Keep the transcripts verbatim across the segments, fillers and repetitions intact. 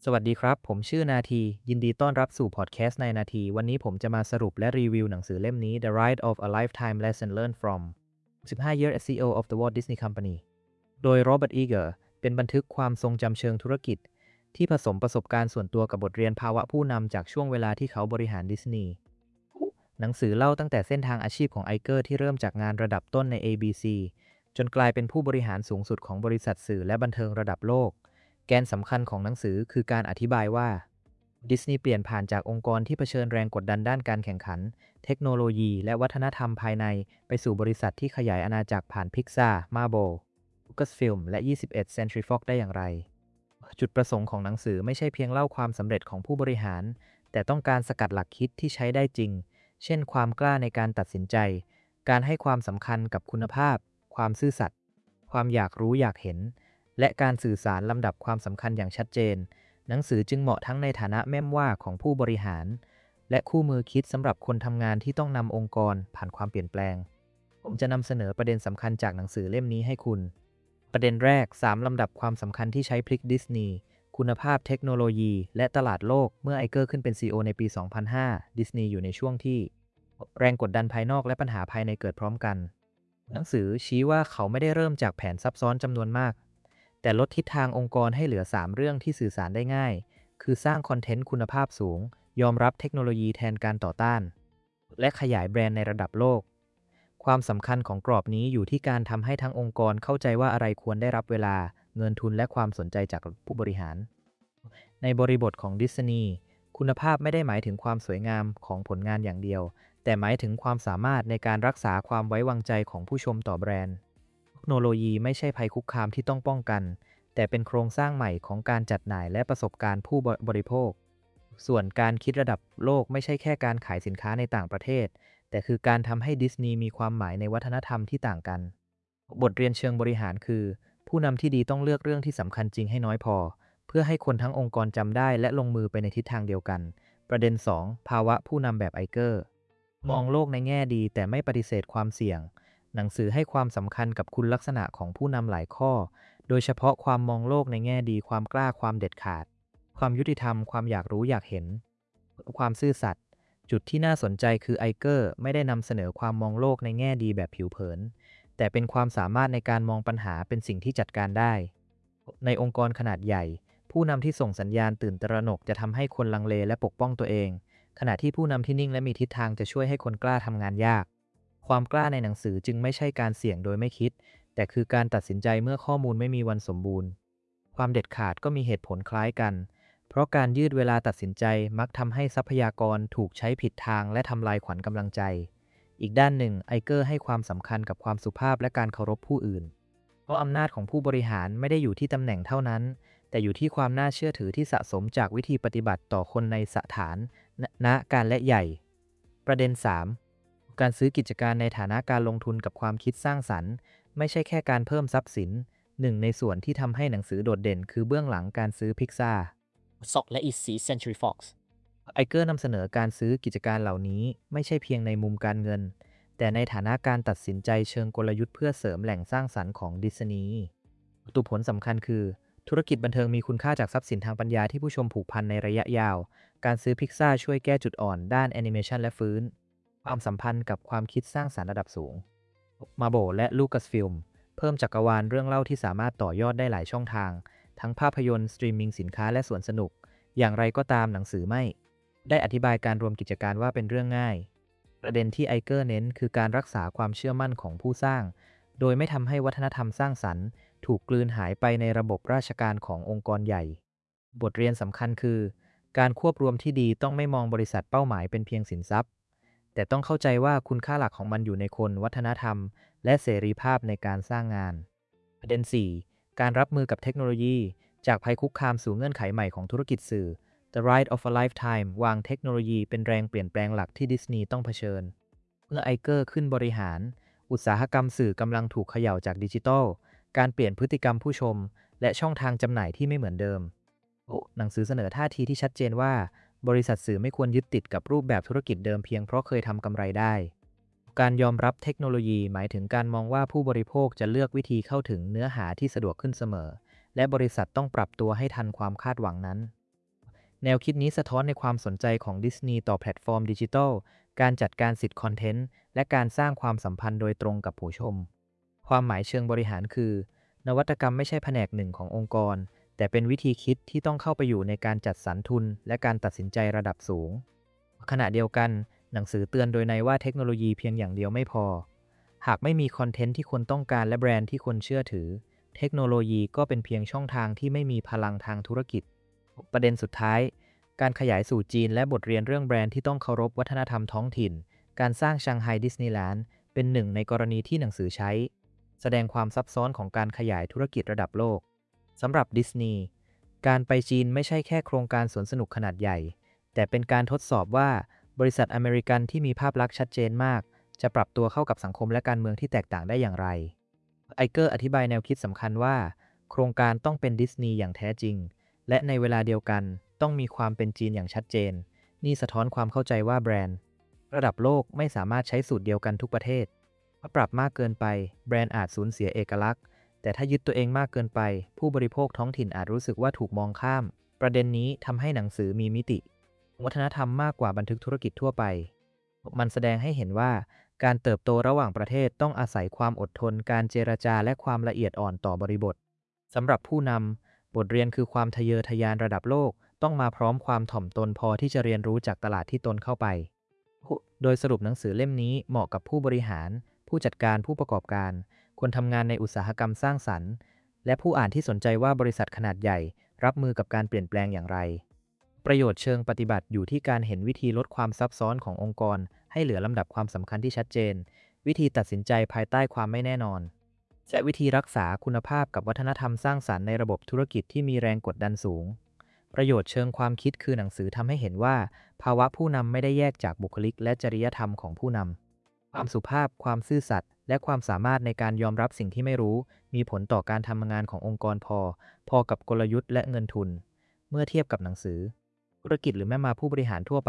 สวัสดีครับผมชื่อนาทียินดีต้อนรับสู่พอดแคสต์ในนาทีวันนี้ผมจะมาสรุปและรีวิวหนังสือเล่มนี้ The Ride of a Lifetime Lesson Learned from สิบห้า Year as ซี อี โอ of the Walt Disney Company โดย Robert Iger เป็นบันทึกความทรงจำเชิงธุรกิจที่ผสมประสบการณ์ส่วนตัวกับบทเรียนภาวะผู้นำจากช่วงเวลาที่เขาบริหารดิสนีย์หนังสือเล่าตั้งแต่เส้นทางอาชีพของไอเกอร์ที่เริ่มจากงานระดับต้นใน เอ บี ซี จนกลายเป็นผู้บริหารสูงสุดของบริษัทสื่อและบันเทิงระดับโลกแกนสำคัญของหนังสือคือการอธิบายว่าดิสนีย์เปลี่ยนผ่านจากองค์กรที่เผชิญแรงกดดันด้านการแข่งขันเทคโนโลยีและวัฒนธรรมภายในไปสู่บริษัทที่ขยายอาณาจักรผ่าน Pixar, Marvel, Lucasfilm และ ยี่สิบเอ็ด Century Fox ได้อย่างไรจุดประสงค์ของหนังสือไม่ใช่เพียงเล่าความสำเร็จของผู้บริหารแต่ต้องการสกัดหลักคิดที่ใช้ได้จริงเช่นความกล้าในการตัดสินใจการให้ความสำคัญกับคุณภาพความซื่อสัตย์ความอยากรู้อยากเห็นและการสื่อสารลำดับความสำคัญอย่างชัดเจนหนังสือจึงเหมาะทั้งในฐานะแม่มว่าของผู้บริหารและคู่มือคิดสำหรับคนทำงานที่ต้องนำองค์กรผ่านความเปลี่ยนแปลงผมจะนำเสนอประเด็นสำคัญจากหนังสือเล่มนี้ให้คุณประเด็นแรกสามลำดับความสำคัญที่ใช้พลิกดิสนีย์คุณภาพเทคโนโลยีและตลาดโลกเมื่อไอเกอร์ขึ้นเป็น ซี อี โอ ในปี สองพันห้า ดิสนีย์อยู่ในช่วงที่แรงกดดันภายนอกและปัญหาภายในเกิดพร้อมกันหนังสือชี้ว่าเขาไม่ได้เริ่มจากแผนซับซ้อนจำนวนมากแต่ลดทิศทางองค์กรให้เหลือสามเรื่องที่สื่อสารได้ง่ายคือสร้างคอนเทนต์คุณภาพสูงยอมรับเทคโนโลยีแทนการต่อต้านและขยายแบรนด์ในระดับโลกความสำคัญของกรอบนี้อยู่ที่การทำให้ทั้งองค์กรเข้าใจว่าอะไรควรได้รับเวลาเงินทุนและความสนใจจากผู้บริหารในบริบทของดิสนีย์คุณภาพไม่ได้หมายถึงความสวยงามของผลงานอย่างเดียวแต่หมายถึงความสามารถในการรักษาความไว้วางใจของผู้ชมต่อแบรนด์เทคโนโลยีไม่ใช่ภัยคุกคามที่ต้องป้องกันแต่เป็นโครงสร้างใหม่ของการจัดหน่ายและประสบการณ์ผู้บริโภคส่วนการคิดระดับโลกไม่ใช่แค่การขายสินค้าในต่างประเทศแต่คือการทำให้ดิสนีย์มีความหมายในวัฒนธรรมที่ต่างกันบทเรียนเชิงบริหารคือผู้นำที่ดีต้องเลือกเรื่องที่สำคัญจริงให้น้อยพอเพื่อให้คนทั้งองค์กรจำได้และลงมือไปในทิศทางเดียวกันประเด็นสองภาวะผู้นำแบบไอเกอร์มองโลกในแง่ดีแต่ไม่ปฏิเสธความเสี่ยงหนังสือให้ความสำคัญกับคุณลักษณะของผู้นำหลายข้อโดยเฉพาะความมองโลกในแง่ดีความกล้าความเด็ดขาดความยุติธรรมความอยากรู้อยากเห็นความซื่อสัตย์จุดที่น่าสนใจคือไอเกอร์ไม่ได้นำเสนอความมองโลกในแง่ดีแบบผิวเผินแต่เป็นความสามารถในการมองปัญหาเป็นสิ่งที่จัดการได้ในองค์กรขนาดใหญ่ผู้นำที่ส่งสัญญาณตื่นตระหนกจะทำให้คนลังเลและปกป้องตัวเองขณะที่ผู้นำที่นิ่งและมีทิศทางจะช่วยให้คนกล้าทำงานยากความกล้าในหนังสือจึงไม่ใช่การเสี่ยงโดยไม่คิดแต่คือการตัดสินใจเมื่อข้อมูลไม่มีวันสมบูรณ์ความเด็ดขาดก็มีเหตุผลคล้ายกันเพราะการยืดเวลาตัดสินใจมักทำให้ทรัพยากรถูกใช้ผิดทางและทำลายขวัญกำลังใจอีกด้านหนึ่งไอเกอร์ให้ความสำคัญกับความสุภาพและการเคารพผู้อื่นเพราะอำนาจของผู้บริหารไม่ได้อยู่ที่ตำแหน่งเท่านั้นแต่อยู่ที่ความน่าเชื่อถือที่สะสมจากวิธีปฏิบัติต่อคนในสถานณการและใหญ่ประเด็นสามการซื้อกิจการในฐานะการลงทุนกับความคิดสร้างสรรค์ไม่ใช่แค่การเพิ่มทรัพย์สินหนึ่งในส่วนที่ทำให้หนังสือโดดเด่นคือเบื้องหลังการซื้อ Pixar ซ็อก และ อี ซี Century Fox ไอเกอร์นำเสนอการซื้อกิจการเหล่านี้ไม่ใช่เพียงในมุมการเงินแต่ในฐานะการตัดสินใจเชิงกลยุทธ์เพื่อเสริมแหล่งสร้างสรรค์ของดิสนีย์ตัวผลสำคัญคือธุรกิจบันเทิงมีคุณค่าจากทรัพย์สินทางปัญญาที่ผู้ชมผูกพันในระยะยาวการซื้อ Pixar ช่วยแก้จุดอ่อนด้านแอนิเมชันและฟื้นความสัมพันธ์กับความคิดสร้างสรรค์ระดับสูง Marvel และ Lucasfilm เพิ่มจักรวาลเรื่องเล่าที่สามารถต่อยอดได้หลายช่องทางทั้งภาพยนตร์สตรีมมิ่งสินค้าและสวนสนุกอย่างไรก็ตามหนังสือไม่ได้อธิบายการรวมกิจการว่าเป็นเรื่องง่ายประเด็นที่ไอเกอร์เน้นคือการรักษาความเชื่อมั่นของผู้สร้างโดยไม่ทำให้วัฒนธรรมสร้างสรรค์ถูกกลืนหายไปในระบบราชการขององค์กรใหญ่บทเรียนสำคัญคือการควบรวมที่ดีต้องไม่มองบริษัทเป้าหมายเป็นเพียงสินทรัพย์แต่ต้องเข้าใจว่าคุณค่าหลักของมันอยู่ในคนวัฒนธรรมและเสรีภาพในการสร้างงานประเด็นสี่การรับมือกับเทคโนโลยีจากภัยคุกคามสู่เงื่อนไขใหม่ของธุรกิจสื่อ The Ride of a Lifetime วางเทคโนโลยีเป็นแรงเปลี่ยนแปลงหลักที่ดิสนีย์ต้องเผชิญเมื่อไอเกอร์ขึ้นบริหารอุตสาหกรรมสื่อกำลังถูกเขย่าจากดิจิทัลการเปลี่ยนพฤติกรรมผู้ชมและช่องทางจำหน่ายที่ไม่เหมือนเดิมหนังสือเสนอท่าทีที่ชัดเจนว่าบริษัทสื่อไม่ควรยึดติดกับรูปแบบธุรกิจเดิมเพียงเพราะเคยทำกำไรได้การยอมรับเทคโนโลยีหมายถึงการมองว่าผู้บริโภคจะเลือกวิธีเข้าถึงเนื้อหาที่สะดวกขึ้นเสมอและบริษัทต้องปรับตัวให้ทันความคาดหวังนั้นแนวคิดนี้สะท้อนในความสนใจของดิสนีย์ต่อแพลตฟอร์มดิจิทัล การจัดการสิทธิ์คอนเทนต์ และการสร้างความสัมพันธ์โดยตรงกับผู้ชม ความหมายเชิงบริหารคือ นวัตกรรมไม่ใช่แผนกหนึ่งขององค์กร แต่เป็นวิธีคิดที่ต้องเข้าไปอยู่ในการจัดสรรทุน และการตัดสินใจระดับสูง ขณะเดียวกัน หนังสือเตือนโดยในว่าเทคโนโลยีเพียงอย่างเดียวไม่พอ หากไม่มีคอนเทนต์ที่คนต้องการและแบรนด์ที่คนเชื่อถือ เทคโนโลยีก็เป็นเพียงช่องทางที่ไม่มีพลังทางธุรกิจ ประเด็นสุดท้าย การขยายสู่จีนและบทเรียนเรื่องแบรนด์ที่ต้องเคารพวัฒนธรรมท้องถิ่น การสร้างชังไฮดิสนีย์แลนด์เป็นหนึ่งในกรณีที่หนังสือใช้ แสดงความซับซ้อนของการขยายธุรกิจระดับโลก สำหรับดิสนีย์ การไปจีนไม่ใช่แค่โครงการสวนสนุกขนาดใหญ่ แต่เป็นการทดสอบว่าบริษัทอเมริกันที่มีภาพลักษณ์ชัดเจนมาก จะปรับตัวเข้ากับสังคมและการเมืองที่แตกต่างได้อย่างไร ไอเกอร์อธิบายแนวคิดสำคัญว่า โครงการต้องเป็นดิสนีย์อย่างแท้จริง และในเวลาเดียวกันต้องมีความเป็นจีนอย่างชัดเจน นี่สะท้อนความเข้าใจว่าแบรนด์ระดับโลกไม่สามารถใช้สูตรเดียวกันทุกประเทศถ้าปรับมากเกินไปแบรนด์อาจสูญเสียเอกลักษณ์ แต่ถ้ายึดตัวเองมากเกินไปผู้บริโภคท้องถิ่นอาจรู้สึกว่าถูกมองข้าม ประเด็นนี้ทำให้หนังสือมีมิติวัฒนธรรมมากกว่าบันทึกธุรกิจทั่วไป มันแสดงให้เห็นว่าการเติบโตระหว่างประเทศต้องอาศัยความอดทน การเจรจาและความละเอียดอ่อนต่อบริบทสำหรับผู้นำบทเรียนคือความทะเยอทะยานระดับโลกต้องมาพร้อมความถ่อมตนพอที่จะเรียนรู้จากตลาดที่ตนเข้าไปโดยสรุปหนังสือเล่มนี้เหมาะกับผู้บริหารผู้จัดการผู้ประกอบการคนทำงานในอุตสาหกรรมสร้างสรรค์และผู้อ่านที่สนใจว่าบริษัทขนาดใหญ่รับมือกับการเปลี่ยนแปลงอย่างไรประโยชน์เชิงปฏิบัติอยู่ที่การเห็นวิธีลดความซับซ้อนขององค์กรให้เหลือลำดับความสำคัญที่ชัดเจนวิธีตัดสินใจภายใต้ความไม่แน่นอนและวิธีรักษาคุณภาพกับวัฒนธรรมสร้างสรรค์ในระบบธุรกิจที่มีแรงกดดันสูงประโยชน์เชิงความคิดคือหนังสือทำให้เห็นว่าภาวะผู้นำไม่ได้แยกจากบุคลิกและจริยธรรมของผู้นำความสุภาพความซื่อสัตย์และความสามารถในการยอมรับสิ่งที่ไม่รู้มีผลต่อการทำงานขององค์กรพอพอกับกลยุทธ์และเงินทุนเมื่อเทียบกับหนังสือธุรกิจหรือแม้มาผู้บริหารทั่วไป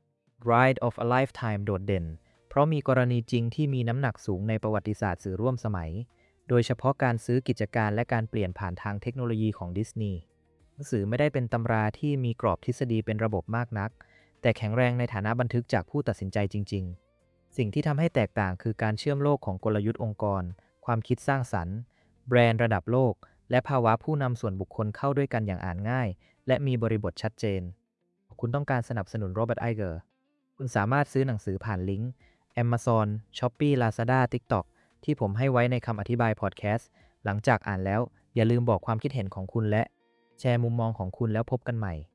Ride of a Lifetime โดดเด่นเพราะมีกรณีจริงที่มีน้ำหนักสูงในประวัติศาสตร์สื่อร่วมสมัยโดยเฉพาะการซื้อกิจการและการเปลี่ยนผ่านทางเทคโนโลยีของดิสนีย์หนังสือไม่ได้เป็นตำราที่มีกรอบทฤษฎีเป็นระบบมากนักแต่แข็งแรงในฐานะบันทึกจากผู้ตัดสินใจจริงๆสิ่งที่ทำให้แตกต่างคือการเชื่อมโลกของกลยุทธ์องค์กรความคิดสร้างสรรค์แบรนด์ระดับโลกและภาวะผู้นำส่วนบุคคลเข้าด้วยกันอย่างอ่านง่ายและมีบริบทชัดเจนคุณต้องการสนับสนุนโรเบิร์ต ไอเกอร์คุณสามารถซื้อหนังสือผ่านลิงก์ Amazon, Shopee, Lazada, TikTok ที่ผมให้ไว้ในคำอธิบายพอดแคสต์หลังจากอ่านแล้วอย่าลืมบอกความคิดเห็นของคุณและแชร์มุมมองของคุณแล้วพบกันใหม่